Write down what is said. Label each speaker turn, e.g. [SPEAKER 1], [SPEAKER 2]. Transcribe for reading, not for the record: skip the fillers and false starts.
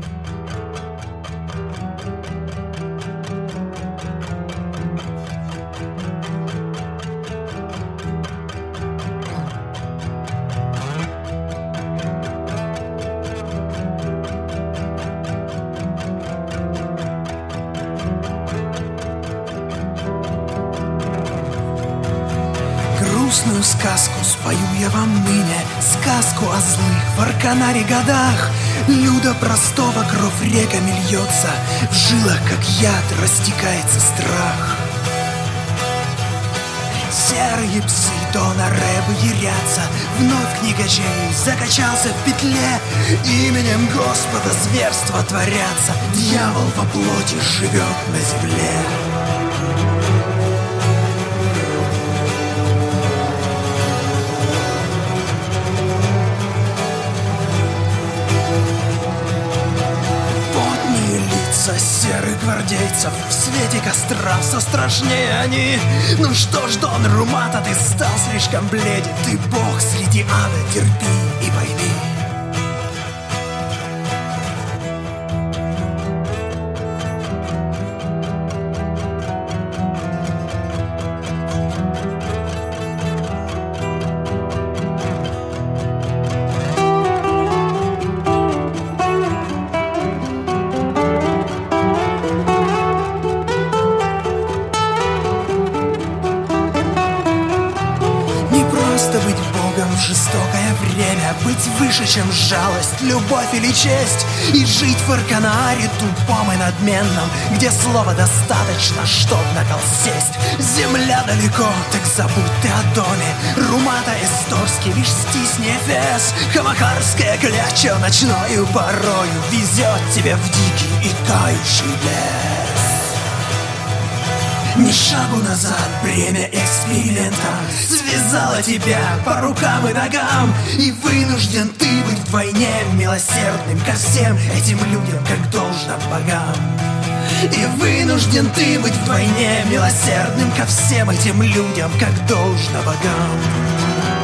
[SPEAKER 1] Грустную сказку спою я вам ныне, сказку о злых в Арканаре годах. Люда простого кровь реками льется, в жилах, как яд, растекается страх. Серые псы Дона Рэбы ярятся, вновь книгачей закачался в петле. Именем Господа зверства творятся, дьявол во плоти живет на земле. Серых гвардейцев в свете костра все страшнее они. Ну что ж, Дон Румата, ты стал слишком бледен. Ты бог среди ада, терпи и пойми. Быть богом в жестокое время, быть выше, чем жалость, любовь или честь, и жить в Арканаре тупом и надменном, где слова достаточно, чтоб на кол сесть. Земля далеко, так забудь ты о доме. Румата Эсторский, лишь стисни Эфес. Хамахарская кляча ночною порою везет тебя в дикий и тающий лес. Ни шагу назад, бремя эксперимента связало тебя по рукам и ногам, и вынужден ты быть вдвойне милосердным ко всем этим людям, как должно богам. И вынужден ты быть вдвойне милосердным ко всем этим людям, как должно богам.